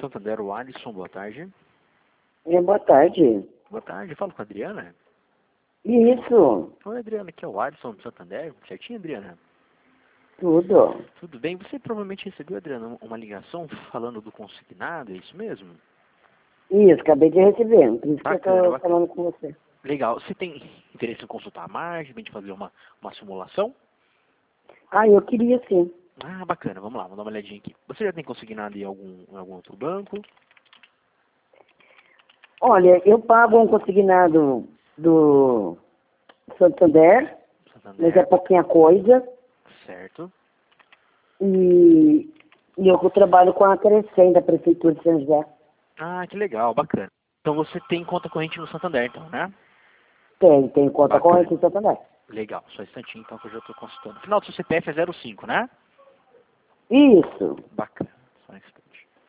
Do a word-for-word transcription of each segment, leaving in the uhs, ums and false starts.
Santander, o Alisson, boa tarde. É, boa tarde. Boa tarde, falo com a Adriana. Isso, Oi, Adriana, aqui é o Alisson do Santander. Certinho, Adriana? tudo. Tudo bem? Você provavelmente recebeu, Adriana, uma ligação falando do consignado, é isso mesmo? Isso, acabei de receber, por isso Bacana, que eu tô bacana. falando com você. Legal. Você tem interesse em consultar a margem, pra gente fazer uma, uma simulação? Ah, eu queria sim. Ah, bacana. Vamos lá, vamos dar uma olhadinha aqui. Você já tem consignado em algum, em algum outro banco? Olha, eu pago um consignado do Santander, mas é Santander, pouquinha coisa, certo. e, e eu trabalho com a Crescem da Prefeitura de São José. Ah, que legal, bacana. Então você tem conta corrente no Santander, então, né? Tem, tem conta Bacana. corrente em Santander. Legal, só um instantinho então que eu já estou consultando. Final do seu C P F é zero cinco, né? Isso. Bacana, só um instante.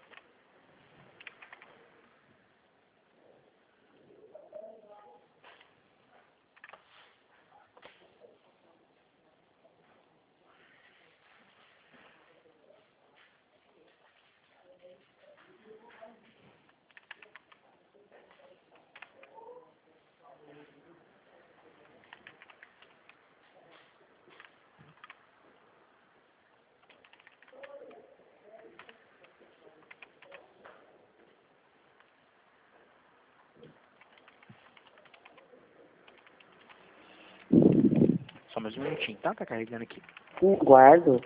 Só mais um minutinho, tá? Tá carregando aqui. Sim, guardo.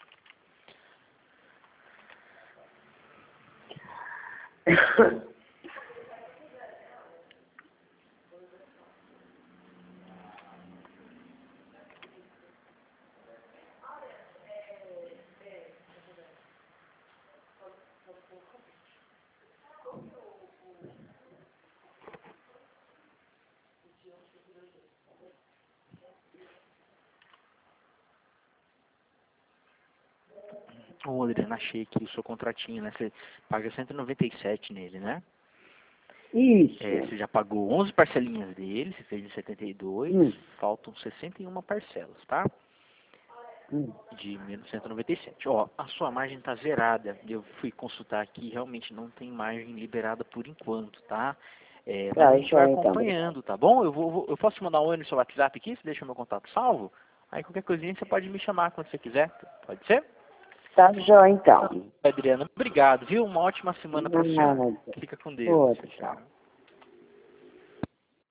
Ô, Adriana, achei aqui o seu contratinho, né? Você paga cento e noventa e sete nele, né? Isso. É, você já pagou onze parcelinhas dele, você fez de setenta e dois, Hum, faltam sessenta e uma parcelas, tá? hum. De cento e noventa e sete. Ó, a sua margem tá zerada. Eu fui consultar aqui, realmente não tem margem liberada por enquanto, tá? É, mas Tá, a gente vai então, então. acompanhando, tá bom? Eu vou, vou- eu posso te mandar um oi no seu WhatsApp aqui, você deixa meu contato salvo? Aí qualquer coisinha você pode me chamar quando você quiser, pode ser? Tá, já, então. Adriana, obrigado, viu? Uma ótima semana pra senhora. Nada. Fica com Deus. Outro, Tchau, tchau. tchau.